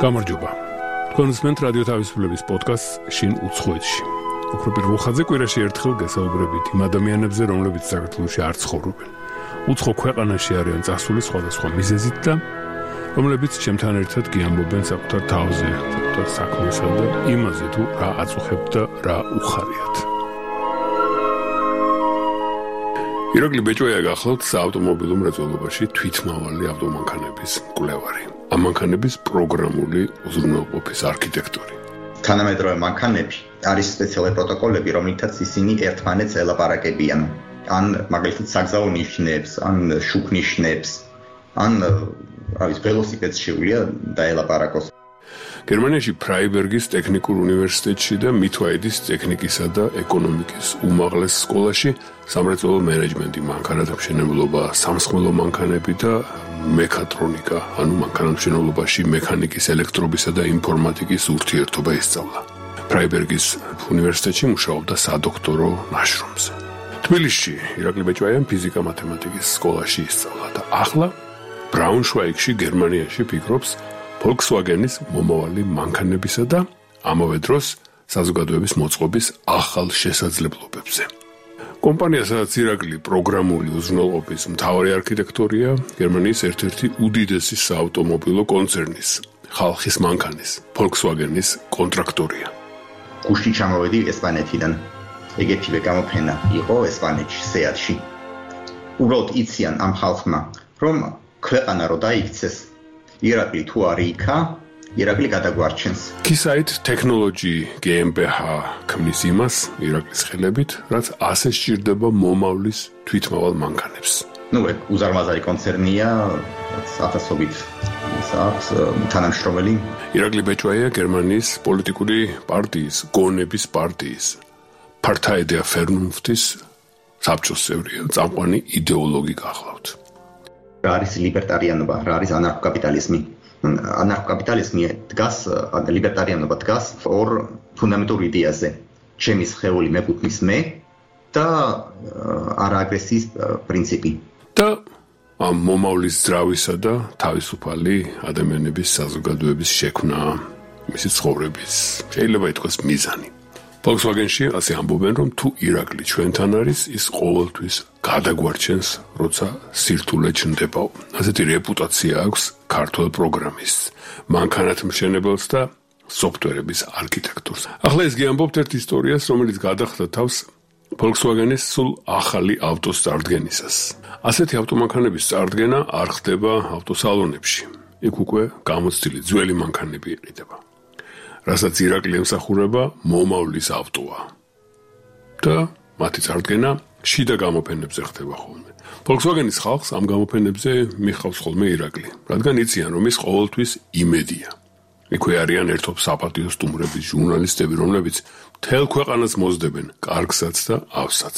გამარჯობა. Კონსმენტ რადიო თავისუფლების პოდკასტ შინ უცხოეთში. უფრო პირველ ხაზზე კვირაში ერთხელ გასაუბრებით იმ ადამიანებზე, რომლებიც საქართველოში არ ცხოვრობენ. უცხო ქვეყანაში არიან წასული სხვადასხვა მიზეზით და რომლებიც ჩემთან ერთად გიამბობენ საკუთარ თავზე, საკუთარ საქმესა და იმაზე თუ რა აწუხებთ და რა უხარიათ. ირაკლი ბეჭვეია გახლავთ საავტომობილო მრეწველობაში თვითმავალი ავტომანქანების მკვლევარი. ამ მანქანების პროგრამული უზრუნველყოფის არქიტექტორი. თანამედროვე მანქანები არის სპეციალური პროტოკოლები, რომლითაც ისინი ერთმანეთს ელაპარაკებიან. ან მაგალითად საგზაო ნიშნებს, ან შუქ ნიშნებს, ან ველოსიპედს შეუძლია დაელაპარაკოს. გერმანიაში ფრაიბერგის ტექნიკურ უნივერსიტეტში და მითვაიდის ტექნიკისა და ეკონომიკის უმაღლეს სკოლაში სამრეწველო მენეჯმენტი, მანქანათმშენებლობა, სამსხმელო მანქანები და მექატრონიკა, ანუ მანქანათმშენებლობაში მექანიკის, ელექტრობისა და ინფორმატიკის ურთიერთობა ისწავლა. ფრაიბერგის უნივერსიტეტში მუშაობდა სადოქტორო ნაშრომზე. თბილისში ირაკლი ბეჭვაიამ ფიზიკა-მათემატიკის სკოლაში ისწავლა და ახლა ბრაუნშვაიგში, გერმანიაში ფიქრობს Volkswagen-ის მომავალი მანქანებისა და ამავე დროს საზოგადოების მოწყობის ახალ შესაძლებლობებზე. კომპანია, სადაც ირაკლი პროგრამული უზრუნველყოფის მთავარი არქიტექტორია, გერმანიის ერთ-ერთი უდიდესი საავტომობილო კონცერნის, ხალხის მანქანის, Volkswagen-ის კონტრაქტორია. გუშინ ჩამოვედი ესპანეთიდან. ეგეთივე გამოფენა იყო ესპანეთში, სეატში. უბრალოდ იციან ამ ხალხმა, რომ ქვეყანა რო დაიქცეს, ირაკლი თუ არის იქა, ირაკლი გადაგვარჩენს. Keysight Technology GmbH ქმნის იმას ირაკლის ხელებით, რაც ასე სჭირდება მომავლის თვითმავალ მანქანებს. უზარმაზარი კონცერნია, ათასობით აქვს თანამშრომელი. ირაკლი ბეჭვაია გერმანიის პოლიტიკური პარტიის, გონების პარტიის, Partei der Vernunftis საბჭოს წევრია, წამყვანი იდეოლოგი გახლავთ. რა არის ლიბერტარიანობა, რა არის ანარქოკაპიტალიზმი. ანარქოკაპიტალიზმი დგას, ლიბერტარიანობა დგას ორ ფუნდამენტურ იდეაზე. ჩემი სხეული მეკუთვნის მე და არააგრესიის პრინციპი. და ამ მომავლის ძრავისა და თავისუფალი ადამიანების საზოგადოების შექმნა, მისი ცხოვრების, შეიძლება ითქვას მიზანი. Volkswagen-ში ასე ამბობენ, რომ თუ ირაკლი ჩვენთან არის, ის ყოველთვის გადაგვარჩენს, როცა სირთულე ჩნდებაო. ასეთი რეპუტაცია აქვს ქართველ პროგრამისტს, მანქანათმშენებელს და სოფტვერების არქიტექტორს. ახლა ეს გიამბობთ ერთ ისტორიას, რომელიც გადახდა თავს Volkswagen-ის სულ ახალი ავტოს წარდგენისას. ასეთი ავტომანქანების წარდგენა არ ხდება ავტოსალონებში. იქ უკვე გამოცდილი ძველი მანქანები იყიდება. რასაც ირაკლი ემსახურება მომავლის ავტოა. და მათი წარდგენა შიდა გამოფენებზე ხდება ხოლმე. Volkswagen-ის ხალხს ამ გამოფენებზე მიხავს ხოლმე ირაკლი, რადგან იციან, რომ ის ყოველთვის იმედია. იქვე არიან ერთობ საპატიო სტუმრების ჟურნალისტები, რომლებიც მთელ ქვეყანას მოსდებენ კარგსაც და ავსაც.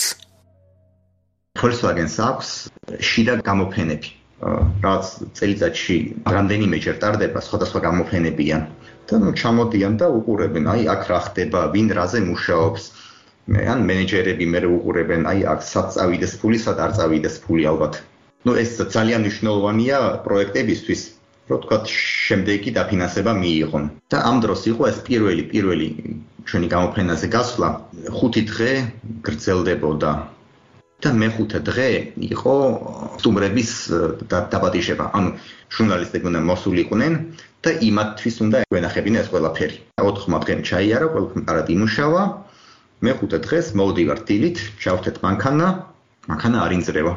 Volkswagen-ს აქვს შიდა გამოფენები. რაც წელიწადში რამდენიმეჯერ ტარდება, სხვადასხვა გამოფენებია. და ჩამოდიან და უყურებენ, აქ რა ხდება, ვინ რაზე მუშაობს. ან მენეჯერები მე უყურებენ, აქ სად წავიდეს ფული, სად არ წავიდეს ფული ალბათ. ეს ძალიან მნიშვნელოვანია პროექტებისთვის, რომ თქვა შემდეგი დაფინანსება მიიღონ. და ამ დროს იყო ეს პირველი ჩვენი გამოფენაზე გასვლა, 5 დღე გრძელდებოდა. და მეხუთე დღე იყო სტუმრების დაპატიჟება. ანუ ჟურნალისტები უნდა მოსულიყვნენ და იმათთვის უნდა გვენახებინა ეს ყველაფერი. 4 დღე ჩაიარა, ყველაფერი კარად იმუშავა. მეხუთე დღეს მოვდივართ დილით, ჩავთეთ მანქანა არ ინძრევა.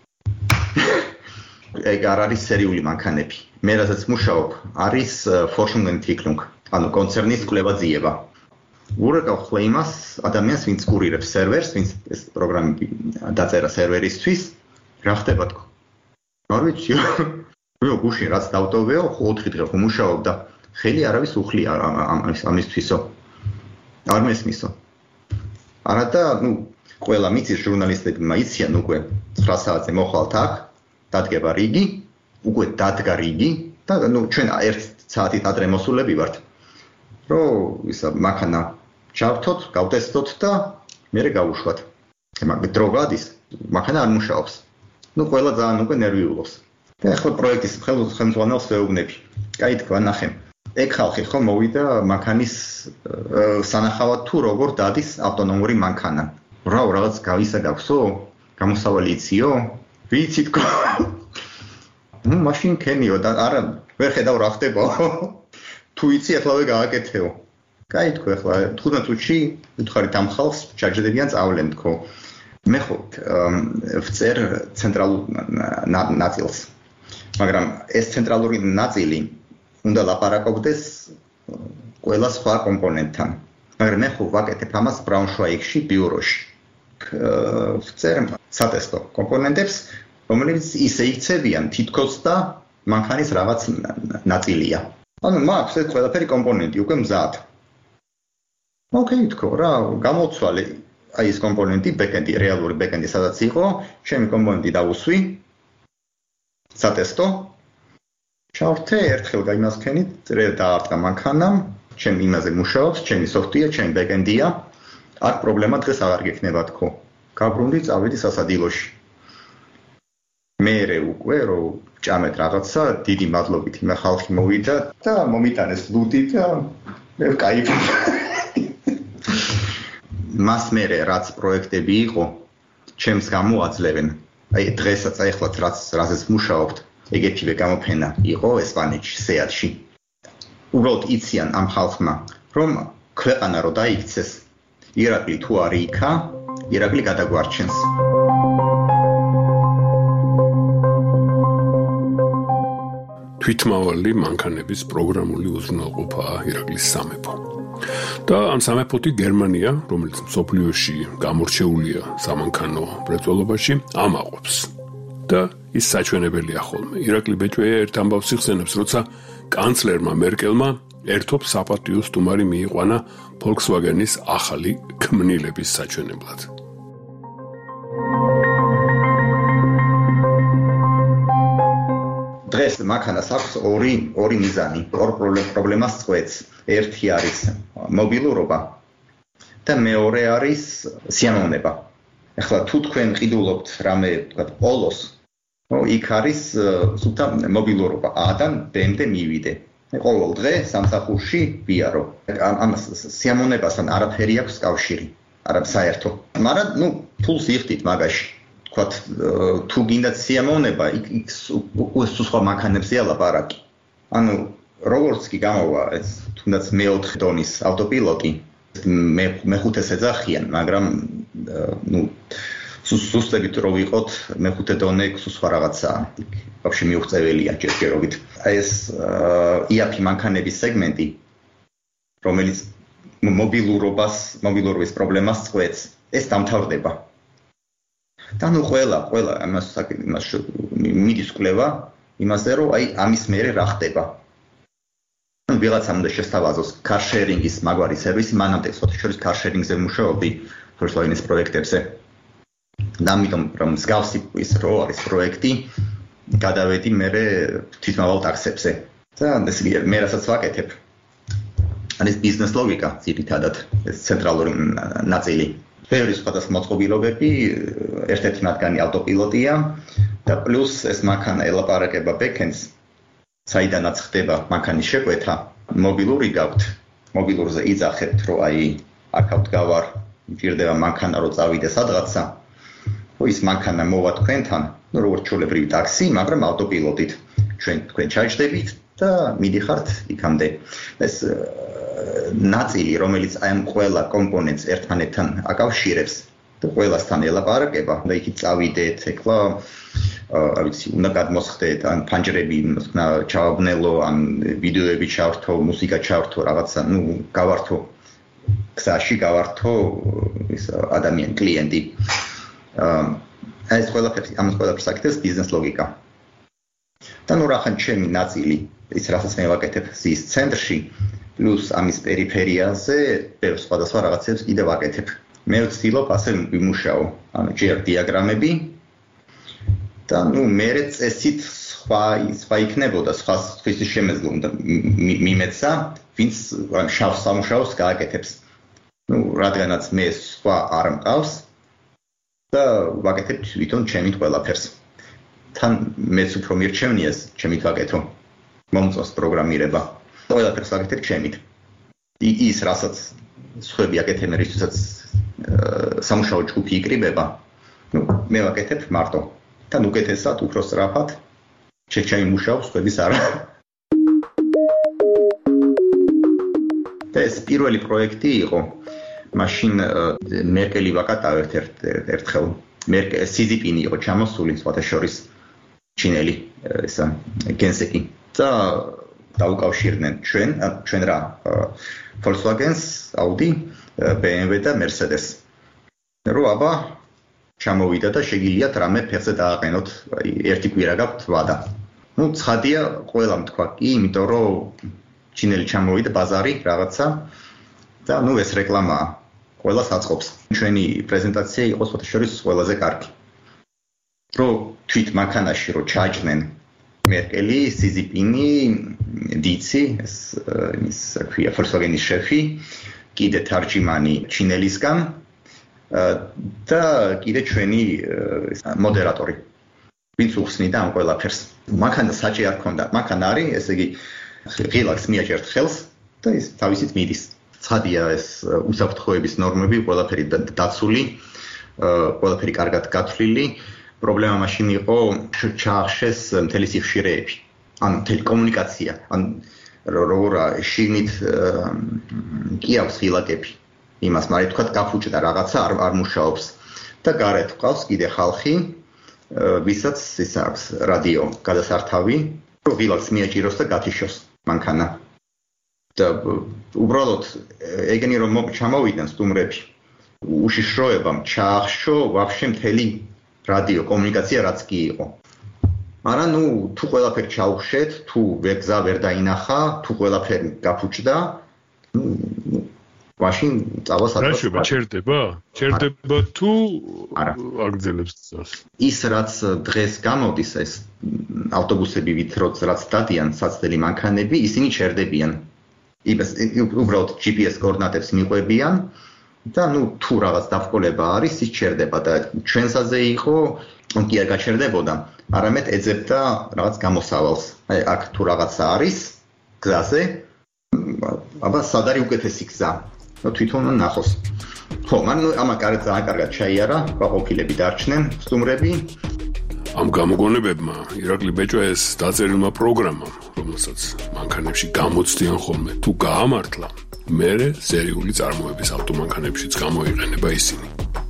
ეგ არ არის სერიული მანქანები. მე რასაც მუშაობ, არის Forschungsentwicklung, ანუ კონცერნის კვლევა-ძიება. ვურეკავ ხოლმე იმას ადამიანს, ვინც კურირებს სერვერს, ვინც ეს პროგრამები დაწერა სერვერისთვის, რა ხდება თქო. არ ვიცი. გუშინ რაც დავტოვეო, 4 დღე ვმუშაობ და ხელი არავის უხლია ამისთვისო. არ მესმისო. არა და ყველა მიცის ჟურნალისტებმა იციან უკვე 9 საათზე მოხვალთ აქ, დადგება რიგი, უკვე დადგა რიგი და ჩვენ 1 საათით ადრე მოსულები ვართ. რომ ისა მანქანა ჩავთოთ, გავტესტოთ და მერე გავუშვათ. მაგრამ დრო გადის, მანქანა არ მუშაობს. ყველა ძალიან უკვე ნერვიულობს. და ახლა პროექტის ხელმძღვანელს ვეუბნები. კაი თქვა ნახე. ეგ ხალხი ხო მოვიდა მანქანის სანახავად თუ როგორ დადის ავტონომური მანქანა. რაღაც გავისა გაქვსო? გამოსავალი იციო? ვიცი თქო. მაშინ ქენიო და არა ვერ ხედავ რა ხდება. თუ იცი ახლავე გააკეთეო. კაი თქო ახლა 15 წუთში უთხარით ამ ხალხს ჩაჯდებიან წავლენ თქო. მე ხო ვწერ ცენტრალურ ნაწილს. მაგრამ ეს ცენტრალური ნაწილი უნდა ლაპარაკობდეს ყველა სხვა კომპონენტთან. მაგრამ მე ხო ვაკეთებ ამას ბრაუნშვაიგში ბიუროში. ვწერ სატესტო კომპონენტებს, რომელიც ისე იქცევიან თითქოს და მანქანის რაღაც ნაწილია. ანუ მაქვს ეს ყველაფერი კომპონენტი უკვე მზად. ოკეი თქო რა, გამოცვალე აი ეს კომპონენტი, ბექენდი, რეალური ბექენდი სადაც იყო, ჩემი კომპონენტი დავუსვი. სატესტო. ჩავრთე ერთხელ გაიმასქენით, დაარტყა მანქანამ, ჩემი იმაზე მუშაობს, ჩემი სოფტია, ჩემი ბექენდია. აქ პრობლემა დღეს აღარ გექნება თქო. გაბრუნდი, წავედი სასადილოში. მერე უკვე რომ ჭამეთ რაღაცა, დიდი მადლობით იმ ხალხი მოვიდა და მომიტანეს ლუდი და მე ვკაიფი. მას მერე რაც პროექტები იყო, ჩემს გამოაძლევენ. აი დღესაც ახლაც რაზეც მუშაობთ, ეგეთივე გამოფენა იყო ესპანეთში, სეატში. უბრალოდ იციან ამ ხალხმა, რომ ქვეყანა რო დაიქცეს, ირაკლი თუ არ იქა, ირაკლი გადაგვარჩენს. თვითმავალი მანქანების პროგრამული უზრუნველყოფაა ირაკლის სამეფო. და ამ სამეფოთი გერმანია, რომელიც მსოფლიოში გამორჩეულია სამანქანო მრეწველობაში, ამაყობს. და ის საჩვენებელია ხოლმე. ირაკლი ბეჭვეია ერთ ამბავს იხსენებს, როცა კანცლერმა მერკელმა ერთობ საპატიო სტუმარი მიიყვანა Volkswagen-ის ახალი ქმნილების საჩვენებლად. დღეს მანქანას აქვს ორი მიზანი, ორ პრობლემას წყვეტს. ერთი არის მობილურობა და მეორე არის სიამოვნება. ახლა თუ თქვენ ყიდულობთ რამე, თქვათ, პოლოს, იქ არის სულთა მობილურობა A-დან B-მდე მივიდე. ყოველ დღე სამსახურში ვიარო. ამას სიამოვნებასთან არაფერი აქვს კავშირი, არა საერთო. მაგრამ ფულს იხდით მაგაში. თქვათ, თუ გინდათ სიამოვნება, იქ სხვა მანქანებზეა ლაპარაკი. ანუ როგორც კი გამოვა ეს თუნდაც მე-4 დონის ავტოპილოტი, მე-5-ს ეძახიან, მაგრამ სუსტებით რო ვიყოთ, მე-5 დონე სხვა რაღაცაა. ვაფშე მიუღწეველია ჯერჯერობით. აი ეს IAP მანქანების სეგმენტი, რომელიც მობილურობის პრობლემას წყვეტს, ეს დამთავრდება. და ყველა ამას მიდის კვლევა იმაზე, რომ აი ამის მერე რა ხდება. ვიღაცამ უნდა შესთავაზოს კარშერინგის მაგვარი სერვისი, მანამდე სოციალურ კარშერინგზე მუშაობდი Volkswagen-ის პროექტებზე. და ამიტომ რომ მსგავსი ის რო არის პროექტი, გადავედი მერე თვითმავალ ტაქსებზე. და მე რასაც ვაკეთებ, არის ბიზნეს ლოგიკა, ძირითადად, ეს ცენტრალური ნაწილი. ბევრი სხვადასხვა მოწყობილობები, ერთ-ერთი მათგანი ავტოპილოტია და პლუს ეს მანქანა ელაპარაკება ბექენდს, საიდანაც ხდება მანქანის შეკვეთა, მობილური გაქვთ, მობილურზე იძახებთ, რომ აი აქ გავარ, მჭირდება მანქანა რო წავიდე სადღაცა. ის მანქანა მოვა თქვენთან, როგორც ჩვეულებრივი ტაქსი, მაგრამ ავტოპილოტით. თქვენ ჩაჯდებით და მიდიხართ იქამდე. ეს ნაწილი, რომელიც აი ამ ყველა კომპონენტს ერთმანეთთან აკავშირებს და ყველასთან ელაპარაკება, და იქით წავიდეთ, ეხლა არ ვიცი, უნდა გადმოსხდეთ, ან ფანჯრები ჩავაბნელო, ან ვიდეოები ჩავრთო, მუსიკა ჩავრთო, რაღაცა, გავართო გზაში, გავართო ის ადამიანი, კლიენტი. ეს ამას ყველაფერს აკეთებს ბიზნეს ლოგიკა. და რახან ჩემი ნაწილი, ის რასაც მე ვაკეთებ ზის ცენტრში, პლუს ამის პერიფერიაზე, ბევრ სხვადასხვა რაღაცებს კიდევ ვაკეთებ. მე ვცდილობ ასე ვიმუშაო, ანუ ჯერ დიაგრამები და მერე წესით სხვა იქნებოდა, სხვის შემეძლო უნდა მიმეცა, ვინც შავს სამუშაოს გააკეთებს. რადგანაც მე სხვა არ მყავს და ვაკეთებ თვითონ ჩემით ყველაფერს. თან მეც უფრო მირჩევნიეს ჩემით ვაკეთო. მომწონს პროგრამირება. ყველაფერს ვაკეთებ ჩემით. ის რასაც სხვები აკეთებენ, რისთვისაც სამუშაო ჯგუფი იკრიბება, მე ვაკეთებ მარტო. და უკეთესად, უფრო სწრაფად ჩემი მუშაობს, სხვების არა. და ეს პირველი პროექტი იყო. მაშინ მერკელი ვაკატავ ერთხელ. სიზიპინი იყო ჩამოსული, სხვათა შორის ჩინელი, ესა გენსეკი. და დაუკავშირდნენ ჩვენ რა Volkswagen-ს, Audi, BMW და Mercedes. რო აბა ჩამოვიდა და შეგიძლიათ რამე ფეხზე დააყენოთ, ერთი კვირა გაქვთ ვადა. ცხადია, ყველამ თქვა კი, იმიტომ რომ ჩინელი ჩამოვიდა ბაზარი რაღაცა და ეს რეკლამაა. ყველას აწყობს. ჩვენი პრეზენტაცია იყო სხვათა შორის ყველაზე კარგი. რო თვით მანქანაში რო ჩაჭნენ მერკელი, სიზიპინი, დიცი, ის ქვია Volkswagen-ის შეფი, კიდე თარჯიმანი ჩინელისგან და კიდე ჩვენი მოდერატორი. ვინც უხსნიდა ამ ყველაფერს. მანქანა საჭი არ ქონდა. მანქანა არის, ესე იგი, ღილაკს მიაჭერთ ხელს და ის თავისით მიდის. ცხადია ეს უსაფრთხოების ნორმები, ყველაფერი დაცული, ყველაფერი კარგად გათვლილი. პრობლემა მაშინ იყო ჩაახშეს მთელი სიხშირეები. მთელი კომუნიკაცია. როგორ შიგნით კი აქვს ღილაკები. იმას, მაგრამ თქვა გაფუჭდა რაღაცა არ მუშაობს. და გარეთ ყავს კიდე ხალხი, ვისაც ის აქვს რადიო გადასართავი, რომ ღილაკს მიაჭიროს და გათიშოს მანქანა. და უბრალოდ ეგენი რომ ჩამოვიდნენ სტუმრები, უშიშროებამ ჩაახშო ვაფშე მთელი რადიო კომუნიკაცია რაც კი იყო. მაგრამ თუ ყველაფერი ჩაუხშეთ, თუ გზა ვერ დაინახა, თუ ყველაფერი გაფუჭდა, მაშინ წავა სადღაც. რა ჩერდება? ჩერდება თუ აგრძელებს გზას? ის რაც დღეს გამოდის ეს ავტობუსები რაც დადიან საცდელი მანქანები, ისინი ჩერდებიან. უბრალოდ GPS კოორდინატებს მიყვებიან და თუ რაღაც დაბრკოლება არის, ის ჩერდება და ჩვენსაზე იყო, კი არ გაჩერდებოდა, არამედ ეძებდა რაღაც გამოსავალს. აქ თუ რაღაცა არის გზაზე, აბა სად არის უკეთესი გზა? თვითონ ნახოს. ხო, მაგრამ ამაკარეთ ძალიან კარგად ჩაიარა, გაყოფილები დარჩნენ სტუმრები. ამ გამოგონებებმა ირაკლი ბეჭვეს დაწერილმა პროგრამამ, რომელსაც მანქანებში გამოცდიან ხოლმე, თუ გაამართლა, მერე სერიული წარმოების ავტომანქანებშიც გამოიყენება ისინი.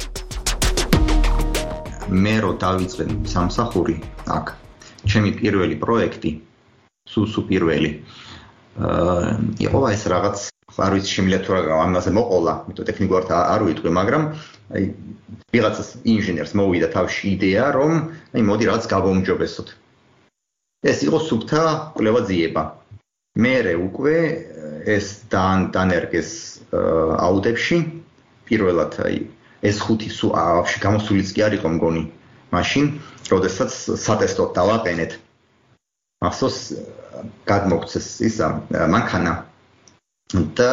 მე რო დავიწყე სამსახური აქ, ჩემი პირველი პროექტი, სულ პირველი, იყო ეს რაღაც არ ვიცი შემიძლია თუ ამაზე მოყოლა, იმიტომ ტექნიკურად არ ვიტყვი, მაგრამ ვიღაცას ინჟინერს მოვიდა თავში იდეა, რომ მოდი რაღაც გავაუმჯობესოთ. ეს იყო სუფთა კვლევა ძიება. მერე უკვე ეს დანერგეს აუდებში, პირველად ეს ხუთი ვაფშე გამოსულიც კი არ იყო მგონი. მაშინ, როდესაც სატესტოდ დავაყენეთ. მახსოვს გადმოგცეს ისა მანქანა და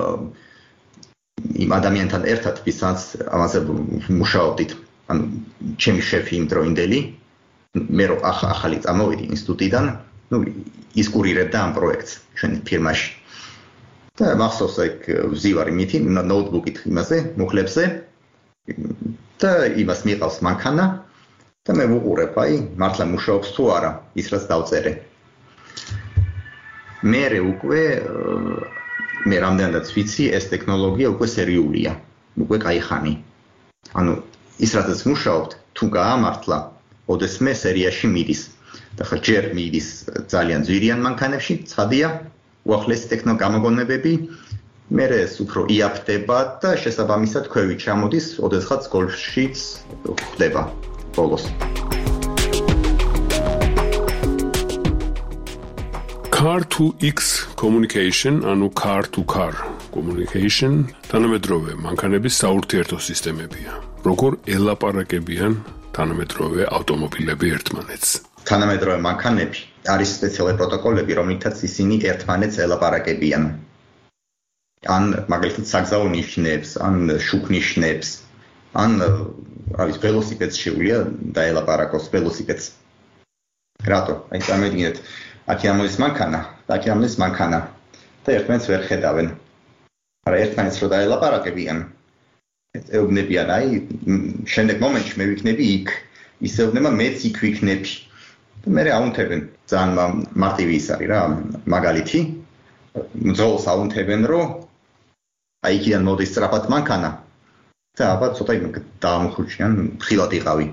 იმ ადამიანთან ერთად ვისაც ამაზე მუშაობდით, ანუ ჩემი შეფი იმ დროინდელი, მე რო ახალი წამოვიდი ინსტიტუტიდან, ის კურირებდა ამ პროექტს ჩვენი ფირმაში. და მახსოვს ეგ ვზივარი მითი ნოუთბუქით იმაზე, მუხლებზე და იმას მიყავს მანქანა და მე ვუყურებ, მართლა მუშაობს თუ არა, ის რაც დავწერე. მერე უკვე მე რამდენადაც ვიცი, ეს ტექნოლოგია უკვე სერიულია, უკვე кайხანი. ანუ ის რაც მუშაობთ, თუ გაამართლა, ოდესმე სერიაში მიდის. და ხა ჯერ მიდის ძალიან ძვირიან მანქანებში, ცხადია, უახლესი ტექნოგამოგონებები, მერე ეს უფრო იაფტება და შესაბამისად ქვევით ჩამოდის, ოდესღაც გოლფშიც ხდება ბოლოს. Car to X communication, ანუ car to car communication, თანამედროვე მანქანების საურთიერთო სისტემებია. როგორ ელაპარაკებიან თანამედროვე ავტომობილები ერთმანეთს? თანამედროვე მანქანები არის სპეციალური პროტოკოლები, რომლითაც ისინი ერთმანეთს ელაპარაკებიან. ან მაგალითად საგზაო ნიშნებს, ან შუქ ნიშნებს, ან არის ველოსიპედს შეუძლია დაელაპარაკოს ველოსიპედს. რატო? წარმოიდგინეთ, აქ ამოდის მანქანა, აქ ამოდის მანქანა. და ერთმანეთს ვერ ხედავენ. არა ერთმანეთს რო დაელაპარაკებიან, ეუბნებიან, აი, შემდეგ მომენტში მე ვიქნები იქ, ისეუბნება მეც იქ ვიქნები. და მე აუნთებენ, ძალიან მარტივი ის არის რა, მაგალითი. მძღოლს აუნთებენ, რომ აი იქიდან მოდის სწრაფად მანქანა. და აბა ცოტა დაამხუჩიან, ხილად იყავი.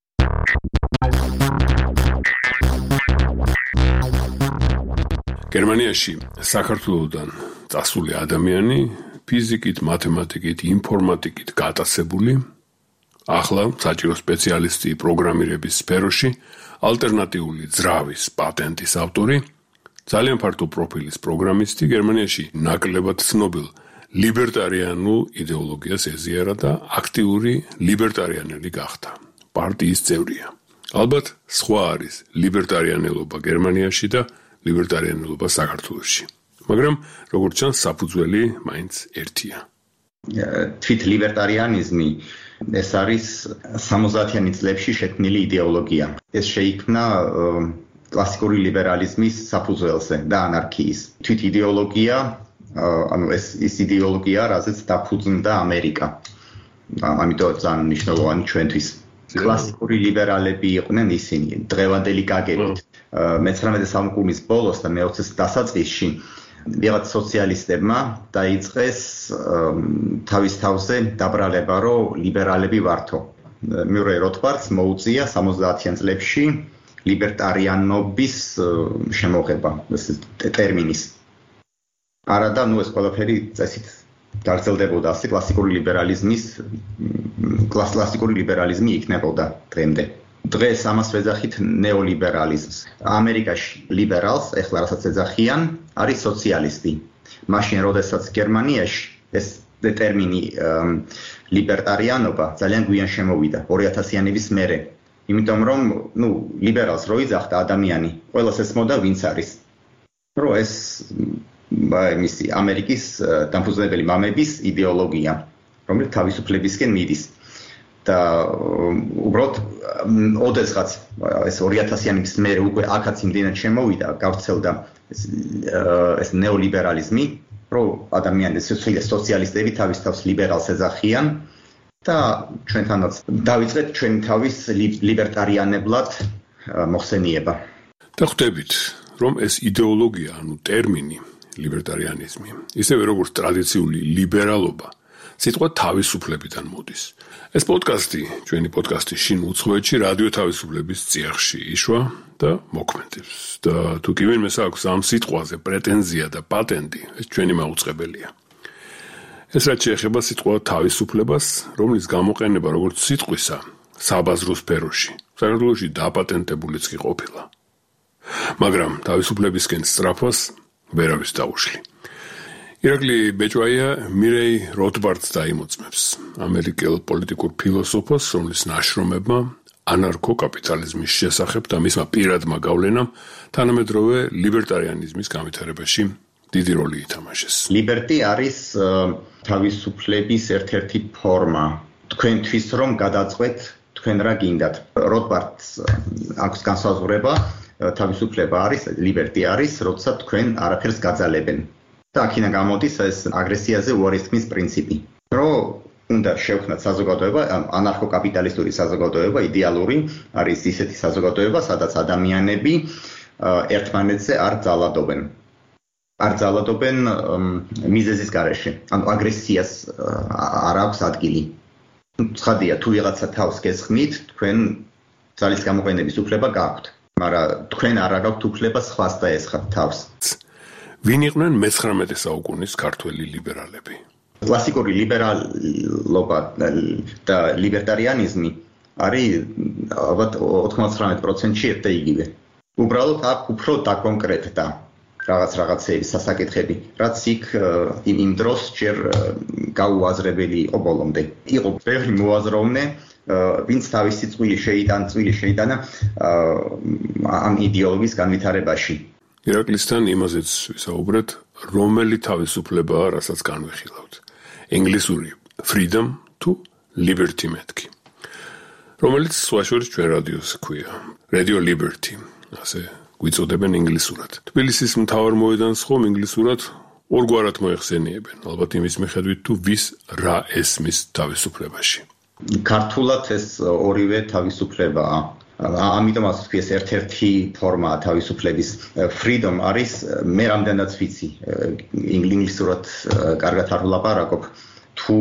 გერმანიაში საქართველოსდან წასული ადამიანი ფიზიკით, მათემატიკით, ინფორმატიკით გატაცებული, ახლა საჭირო სპეციალისტი პროგრამირების სფეროში, ალტერნატიული ძრავის პატენტის ავტორი, ძალიან ფართო პროფილის პროგრამისტი, გერმანიაში ნაკლებად ცნობილ ლიბერტარიანულ იდეოლოგიას ეზიარა და აქტიური ლიბერტარიანელი გახდა. პარტიის წევრია. ალბათ სხვა არის ლიბერტარიანელობა გერმანიაში და ლიბერტარიანელობა საქართველოში. მაგრამ როგორც ჩანს, საფუძველი მაინც ერთია. თვით ლიბერტარიანიზმი ეს არის 70-იანი წლებში შექმნილი იდეოლოგია. ეს შეიქმნა კლასიკური ლიბერალიზმის საფუძველზე და ანარქიის. თვით იდეოლოგია, ანუ ეს იდეოლოგია, რაზეც დაფუძნდა ამერიკა. ამიტომ ძალიან მნიშვნელოვანი ჩვენთვის. კლასიკური ლიბერალები იყვნენ ისინი, დღევანდელი გაგებით. მე-19 საუკუნის ბოლოს და მე-20-ის დასაწყისში ვიღაც სოციალისტებმა დაიწყეს თავის თავზე დაბრალება, რომ ლიბერალები ვართო. მიურეი როთბარდს მოუწია 70-იან წლებში ლიბერტარიანობის შემოღება, ეს ტერმინის. არა და ეს ყველაფერი წესით გაგრძელდებოდა, ასე კლასიკური ლიბერალიზმი იქნებოდა დღემდე. დღეს ამას ვეძახით ნეოლიბერალიზმს. ამერიკაში ლიბერალს, ეხლა რასაც ეძახიან, არის სოციალისტი. მაშინ, როდესაც გერმანიაში ეს ტერმინი ლიბერტარიანობა ძალიან გვიან შემოვიდა 2000-იანების მერე. იმიტომ რომ, ლიბერალს რო იძახდა ადამიანი, ყველას ესმოდა ვინც არის. რომ ეს მისი ამერიკის დამფუძნებელი მამების იდეოლოგია, რომელიც თავისუფლებისკენ მიდის. და უბრალოდ ოდესღაც ეს 2000-იანების მერე უკვე აქაც იმდენად შემოვიდა, გავრცელდა ეს ნეოლიბერალიზმი, რომ ადამიანები, სოციალისტები თავის თავს ლიბერალს ეძახიან და ჩვენთანაც დავიწყეთ ჩვენი თავის ლიბერტარიანებლად მოხსენიება. და ხვდებით, რომ ეს იდეოლოგია, ტერმინი ლიბერტარიანიზმი, ისევე როგორც ტრადიციული ლიბერალობა, სიტყვა თავისუფლებიდან მოდის. ეს პოდკასტი, ჩვენი პოდკასტი შინ უცხოეთში რადიო თავისუფლების წიაღში იშვა და მოქმედებს. და თუ კი ვინმეს აქვს ამ სიტყვაზე პრეტენზია და პატენტი, ეს ჩვენი მაუწყებელია. ეს რაც შეეხება სიტყვა თავისუფლებას, რომლის გამოყენება როგორც სიტყვისა საბაზრო სფეროში, საქართველოში დაპატენტებულიც კი ყოფილა. მაგრამ თავისუფლებისკენ სწრაფას ვერავის დაუშლი. ირაკლი ბეჭვაია მირეი როთბარდს დაიმოწმებს, ამერიკელ პოლიტიკურ ფილოსოფოს, რომლის ნაშრომებმა ანარქო-კაპიტალიზმის შესახებ და მისმა პირადმა გავლენამ თანამედროვე ლიბერტარიანიზმის განვითარებაში დიდი როლი ითამაშეს. ლიბერტი არის თავისუფლების ერთ-ერთი ფორმა. თქვენთვის რომ გადაწყვეტ თქვენ რა გინდათ. როთბარდს აქვს განსაზღვრება, თავისუფლება არის, ლიბერტი არის, როცა თქვენ არაფერს გაძალებენ. და აქედან გამოდის ეს აგრესიაზე უარისხმის პრინციპი. რომ უნდა შევქმნათ საზოგადოება, ანარქო-კაპიტალისტური საზოგადოება, იდეალური არის ისეთი საზოგადოება, სადაც ადამიანები ერთმანეთზე არ ძალადობენ. არ ძალადობენ მიზეზის გარეშე. ანუ აგრესიას არ აქვს ადგილი. ცხადია, თუ ვიღაცა თავს გესხმით, თქვენ ძალის გამოყენების უფლება გაქვთ. მაგრამ თქვენ არ გაქვთ უფლება სხვას დაესხათ თავს. ვინ იყვნენ მე-19 საუკუნის ქართველი ლიბერალები? კლასიკური ლიბერალობა და ლიბერტარიანიზმი არის ალბათ 99%-ში ერთ და იგივე. უბრალოდ აქ უფრო დაკონკრეტდა რაღაცების სასაკითხები, რაც იქ იმ დროს ჯერ გაუაზრებელი იყო ბოლომდე. იყო ბევრი მოაზროვნე, ვინც თავისი წვილი შეიტანა ამ იდეოლოგიის განვითარებაში. ირაკლისთან იმაზეც ვისაუბრეთ, რომელი თავისუფლებაა, რასაც განვიხილავთ. ინგლისური freedom თუ liberty მეთქი. რომელიც სვაშორის ჩვენ რადიოს ქვია. Radio Liberty, ასე გვიწოდებენ ინგლისურად. თბილისის მთავარ მოედანს ხომ ინგლისურად ორგვარად მოიხსენიებენ, ალბათ იმის მიხედვით თუ ვის რა ესმის თავისუფლებაში. ქართულად ეს ორივე თავისუფლებაა. ამიტომ ასე ვთქვი, ეს ერთ-ერთი ფორმაა თავისუფლების. Freedom არის, მე რამდენად ვიცი, ინგლისურად კარგად არ ვლაპარაკობ, თუ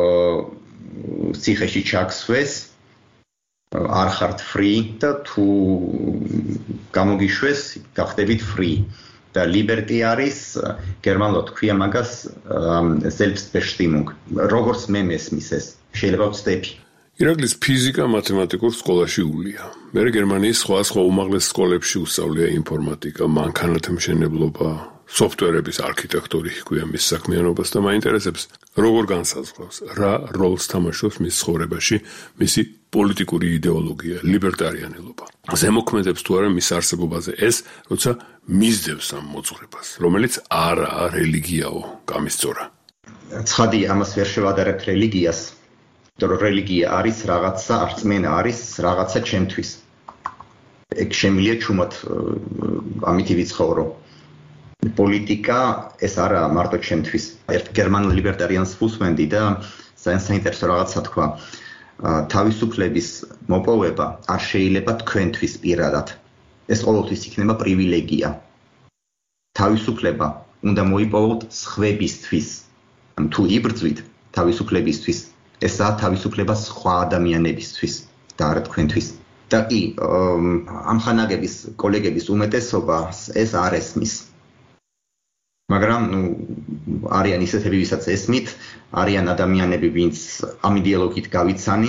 ციხეში ჩაქსვეს, არ ხართ free და თუ გამოგიშვეს, გახდებით free. და liberty არის, გერმანულად ქვია მაგას Selbstbestimmung. როგორც მე მესმის ეს, შეიძლება ვცდები. ირაკლის ფიზიკა მათემატიკურ სკოლაში ულია. მე გერმანიის სხვა უმაღლეს სკოლებში უსწავლია ინფორმატიკა, მანქანათმშენებლობა, სოფტვერების არქიტექტორი ჰქვია მის საქმიანობას და მაინტერესებს, როგორ განსაზღვრავს, რა როლს თამაშობს მის ცხოვრებაში მისი პოლიტიკური იდეოლოგია, ლიბერტარიანელობა. ზემოქმედებს თუ არა მის არსებობაზე ეს, როცა მისდევს ამ მოძღვრებას, რომელიც არაა რელიგიაო, გამისწორა. ცხადია, ამას ვერ შევადარებთ რელიგიას. რელიგია არის რაღაცა, არწმენა არის რაღაცა ჩემთვის. ეგ შემიძლია ჩუმად ამითი ვიცხოვრო. პოლიტიკა ეს არა მარტო ჩემთვის. ერთ გერმანულ ლიბერტარიანს ვუსმენდი და საინტერესო რაღაცა თქვა. თავისუფლების მოპოვება არ შეიძლება თქვენთვის პირადად. ეს ყოველთვის იქნება პრივილეგია. თავისუფლება უნდა მოიპოვოთ სხვებისთვის. თუ იბრძვით თავისუფლებისთვის, ესაა თავისუფლება სხვა ადამიანებისთვის და არა თქვენთვის. და კი, ამხანაგების კოლეგების უმეტესობას ეს არ ესმის. მაგრამ არიან ისეთები, ვისაც ესმით, არიან ადამიანები, ვინც ამ იდეოლოგიით გავიცანი.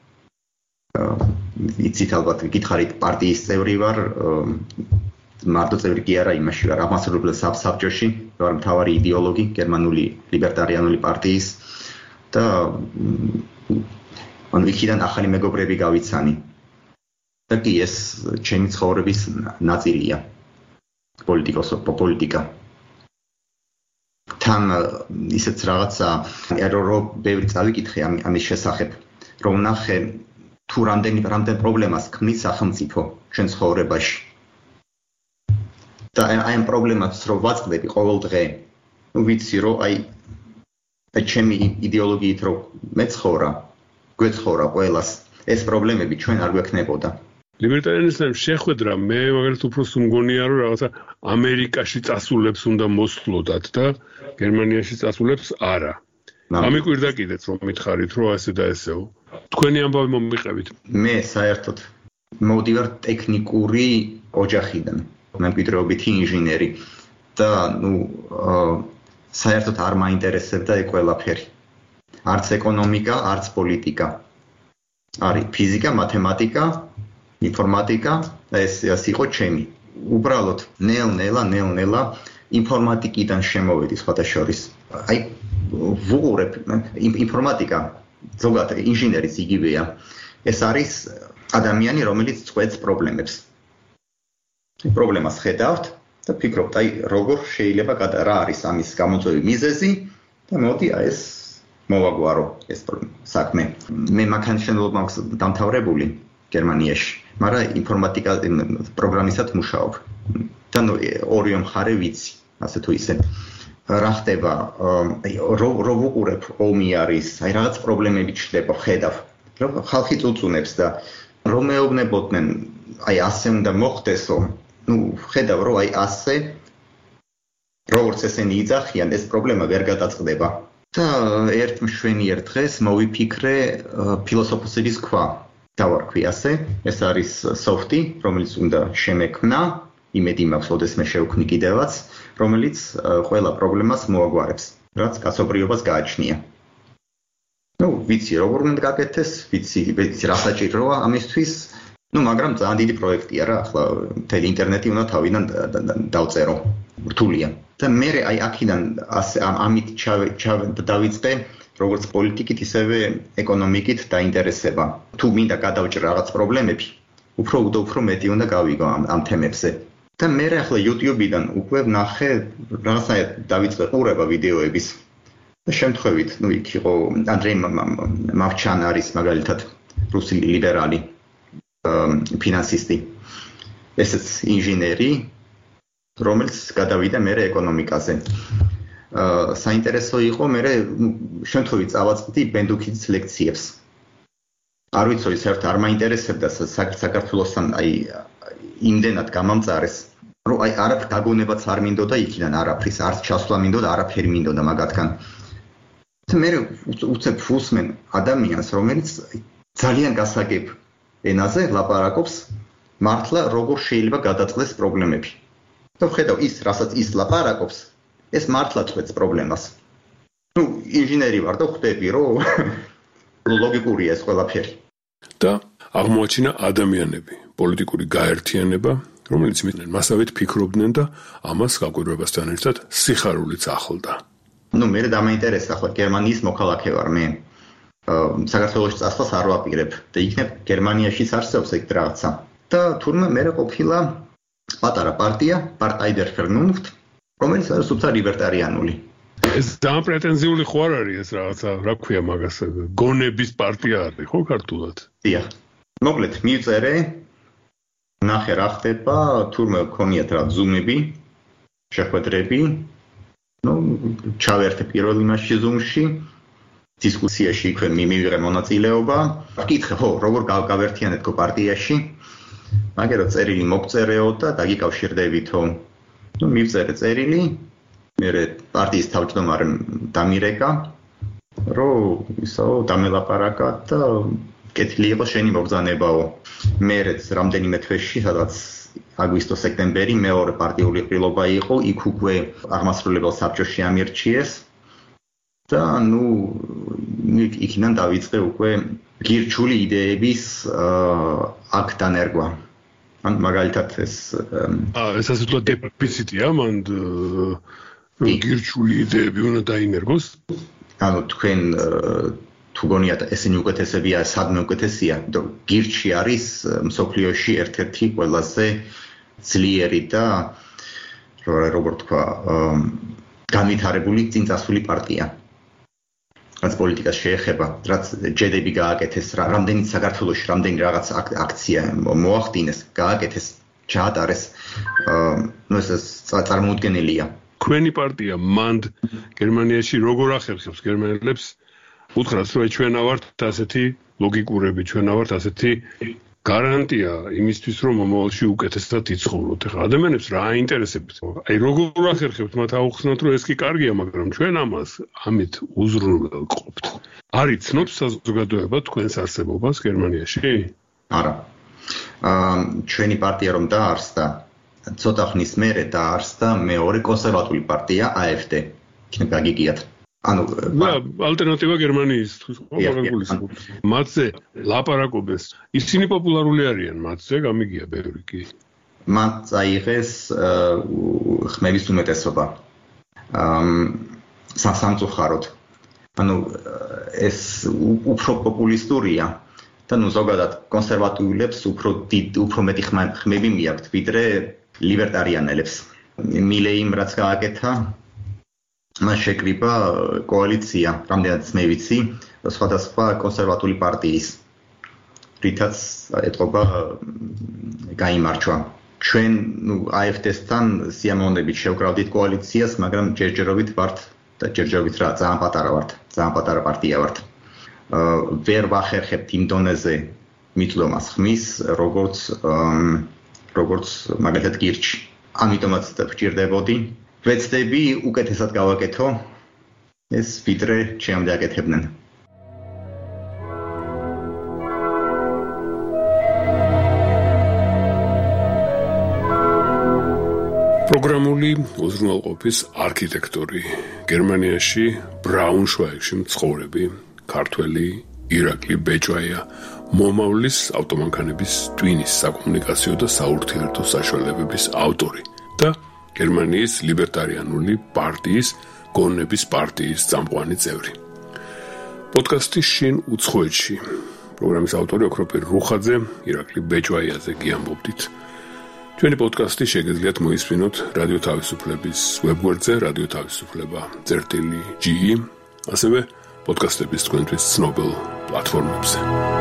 იცით ალბათ, გითხარით პარტიის წევრი ვარ, მარტო წევრი კი არა, იმაში ვარ, აღმასრულებელ საბჭოში, ვარ მთავარი იდეოლოგი გერმანული ლიბერტარიანული პარტიის და იქიდან ახალი მეგობრები გავიცანი. და კი ეს ჩემი ცხოვრების ნაწილია. პოლიტიკა. თან ისეც რაღაცა რო ბევრი წავიკითხე ამის შესახებ, რომ ნახე თუ რამდენ პრობლემას ქმნის სახელმწიფო ჩვენ ცხოვრებაში. და აი ამ პრობლემას რო ვაწყდები ყოველ დღე, ვიცი რომ აი ჩემი იდეოლოგიით რო მეცხოვრა, გვეცხოვრა ყველას, ეს პრობლემები ჩვენ არ გვექნებოდა. ლიბერტარიანიზმს შეხვედრა მე მაგალითად უფრო სუმგონია რომ რაღაცა ამერიკაში წასულებს უნდა მოსვლოდათ და გერმანიაში წასულებს არა. ამიკვირდა კიდეც რომ მითხარით რომ ასე და ესეო. თქვენი ამბავი მომიყევით. მე საერთოდ მოვდივარ ტექნიკური ოჯახიდან. მემკვიდრეობითი ინჟინერი და საერთოდ არ მაინტერესებდა ეგ ყველაფერი. არც ეკონომიკა, არც პოლიტიკა. არის ფიზიკა, მათემატიკა, ინფორმატიკა და ეს იყო ჩემი. უბრალოდ ნელ-ნელა ინფორმატიკიდან შემოვედი სხვადასხვა. აი ვუყურებ ინფორმატიკა, ზოგადად ინჟინერის იგივეა. ეს არის ადამიანი, რომელიც წყვეტს პრობლემებს. პრობლემას ხედავთ და ფიქრობთ, აი როგორ შეიძლება რა არის ამის გამოწვევის მიზეზი და მოდი აი ეს მოვაგვარო ეს საქმე. მე მანქანათმშენებლობა მაქვს დამთავრებული გერმანიაში, მაგრამ ინფორმატიკა პროგრამისტად მუშაობ. და ორივე მხარე ვიცი, ასე თუ ისე. რა ხდება, რო ვუყურებ ომი არის, აი რაღაც პრობლემები ჩნდება, ხედავ, რომ ხალხი წუწუნებს და რომ მეუბნებოდნენ, აი ასე უნდა მოხდესო, ხედავ რომ აი ასე როგორც ესენი იძახიან, ეს პრობლემა ვერ გადაწყდება. და ერთ მშვენიერ დღეს მოვიფიქრე ფილოსოფოსების ქვა. დავარქვი ასე, ეს არის სოფტი, რომელიც უნდა შემექმნა, იმედი მაქვს, ოდესმე შევქმნი კიდევაც, რომელიც ყველა პრობლემას მოაგვარებს, რაც კაცობრიობას გააჩნია. ვიცი როგორ უნდა გაკეთდეს, ვიცი რა საჭიროა ამისთვის, მაგრამ ძალიან დიდი პროექტია რა, ახლა მთელი ინტერნეტი უნდა თავიდან დავწერო. რთულია. და მე აი აქედან ამით დავიწყე როგორც პოლიტიკით, ისევე ეკონომიკით დაინტერესება. თუ მინდა გადავჭრა რაღაც პრობლემები, უფრო მეტი უნდა გავიგო ამ თემებზე. და მე ახლა YouTube-დან უკვე ვნახე რაღაცნაირად დავიწყე ყურება ვიდეოების. და შემთხვევით, იქ იყო ანდრეი მავჩან არის მაგალითად რუსი ლიბერალი ფინანსისტი. ესეც ინჟინერი, რომელიც გადავიდა მერე ეკონომიკაზე. საინტერესო იყო მე შემთხვევით წავაწყდი ბენდუქიძის ლექციებს. არ ვიცოდი საერთოდ არ მაინტერესებდა საქართველოსთან იმდენად გამამწარეს, რომ არაფერ გაგონებაც არ მინდოდა იქიდან არაფრის, არც ჩასვლა მინდოდა, არაფერი მინდოდა მაგათგან. მე უცებ ვუსმენ ადამიანს, რომელიც ძალიან გასაგებ ენაზე ლაპარაკობს, მართლა როგორ შეიძლება გადაწყდეს პრობლემები. და ხედავ ის, რასაც ის ლაპარაკობს, ეს მართლა წვეთს პრობლემას. ინჟინერი ვარ და ხვდები, რომ ლოგიკურია ეს ყველაფერი. და აღმოაჩინა ადამიანები, პოლიტიკური გაერთიანება, რომელიც მასავით ფიქრობდნენ და ამას გაკვირვებასთან ერთად სიხარულიც ახლდა. მე დამაინტერესა, ახლა გერმანიის მოქალაქე ვარ მე. საქართველოში წასვლას არ ვაპირებ და იქნებ გერმანიაშიც არსებობს ეგ რაღაცა. და თურმე მე ყოფილა პატარა პარტია, Partei der Vernunft, რომელიც არის სუფთა ლიბერტარიანული. ეს ძალიან პრეტენზიული ხო არ არის ეს რაღაცა, რა ქვია მაგას, გონების პარტია არის ხო ქართულად? დიახ. მოკლედ მივწერე, ნახე რა ხდება, თურმე გქონიათ რა ზუმები, შეხვედრები. ჩავერთე პირველ იმაში ზუმში, დისკუსიაში იქვე მივიღე მონაწილეობა. ვკითხე, ხო, როგორ გავერთიანეთო პარტიაში. მაგერო წერილი მოგწერეო და დაგიკავშირდებითო. მივწერე წერილი, მე პარტიის თავმჯდომარემ დამირეკა, რომ ისო დამელაპარაკა და კეთილი იყო შენი მობრძანებაო. მერეც რამდენიმე თვეში, სადაც აგვისტო-სექტემბერი მეორე პარტიული ყრილობა იყო, იქ უკვე აღმასრულებელ საბჭოში ამირჩიეს და იქიდან დავიწყე უკვე გირჩული იდეების აქ დანერგვა. მაგალითად ეს ასე თქვა დეფიციტია, მან გირჩული იდეები უნდა დაინერგოს. თქვენ თუ გონიათ ესენი უკეთესებია, სადმე უკეთესია, გირჩი არის მსოფლიოში ერთ-ერთი ყველაზე ძლიერი და როგორ თქვა, განვითარებული წინწასული პარტია. რაც პოლიტიკას შეეხება, რაც ჯედები გააკეთეს, რამდენიც საქართველოში რამდენი რაღაც აქცია მოახდინეს, გააკეთეს, ჩაატარეს, ეს წარმოუდგენელია. თქვენი პარტია მანდ გერმანიაში როგორ ახერხებს გერმანელებს უთხრას, რომ ჩვენ ავართ ასეთი ლოგიკურები, ჩვენ ავართ ასეთი გარანტია იმისთვის, რომ მომავალში უკეთესად იცხოვროთ. ეხლა ადამიანებს რა აინტერესებს? როგორ ახერხებთ მათ აუხსნათ, რომ ეს კი კარგია, მაგრამ ჩვენ ამით უზრუნველყოფთ. არ იცნობს საზოგადოება თქვენს არსებობას გერმანიაში? არა. ჩვენი პარტია რომ დაარსდა, ცოტა ხნის მერე დაარსდა მეორე კონსერვატული პარტია AfD. იქნებ გაგიგიათ. ალტერნატივა გერმანიისთვის მათზე ლაპარაკობენ. ისინი პოპულარული არიან მათზე, გამიგია ბევრი კი. მათ წაიღეს ხმების უმეტესობა. სამწუხაროდ. ეს უფრო პოპულისტურია და ზოგადად კონსერვატიულებს უფრო მეტი ხმები მიაქვთ, ვიდრე ლიბერტარიანელებს. მილეიმ რაც გააკეთა მას შეკრიბა კოალიცია, რამდენადაც მე ვიცი, სხვადასხვა კონსერვატული პარტიის, რითაც ეტყობა გაიმარჯვა. ჩვენ AfD-სთან სიამოვნებით შევკრავდით კოალიციას, მაგრამ ჯერჯერობით ვართ და ჯერჯერობით რა, ძალიან პატარა პარტია ვართ. ვერ ვახერხებთ იმ დონეზე მიწვდომას ხმის, როგორც მაგალითად გირჩი. ამიტომაც ვჭირდებოდი ვეცდები უკეთესად გავაკეთო ეს ვიდრე ჩემამდე აკეთებდნენ. პროგრამული უზრუნველყოფის არქიტექტორი გერმანიაში ბრაუნშვაიგში მცხოვრები ქართველი ირაკლი ბეჭვაია მომავლის ავტომანქანების ტვინის საკომუნიკაციო და საურთიერთო საშუალებების ავტორი და გერმანიის ლიბერტარიანული პარტიის გონების პარტიის წამყვანი წევრი. პოდკასტი შინ უცხოეთში. პროგრამის ავტორი ოქროპირ რუხაძე, ირაკლი ბეჭვაიაზე გიამბობდით. ჩვენი პოდკასტი შეგიძლიათ მოისმინოთ რადიო თავისუფლების ვებგვერდზე, რადიო თავისუფლება.ge, ასევე პოდკასტების თქვენთვის ცნობილ პლატფორმებზე.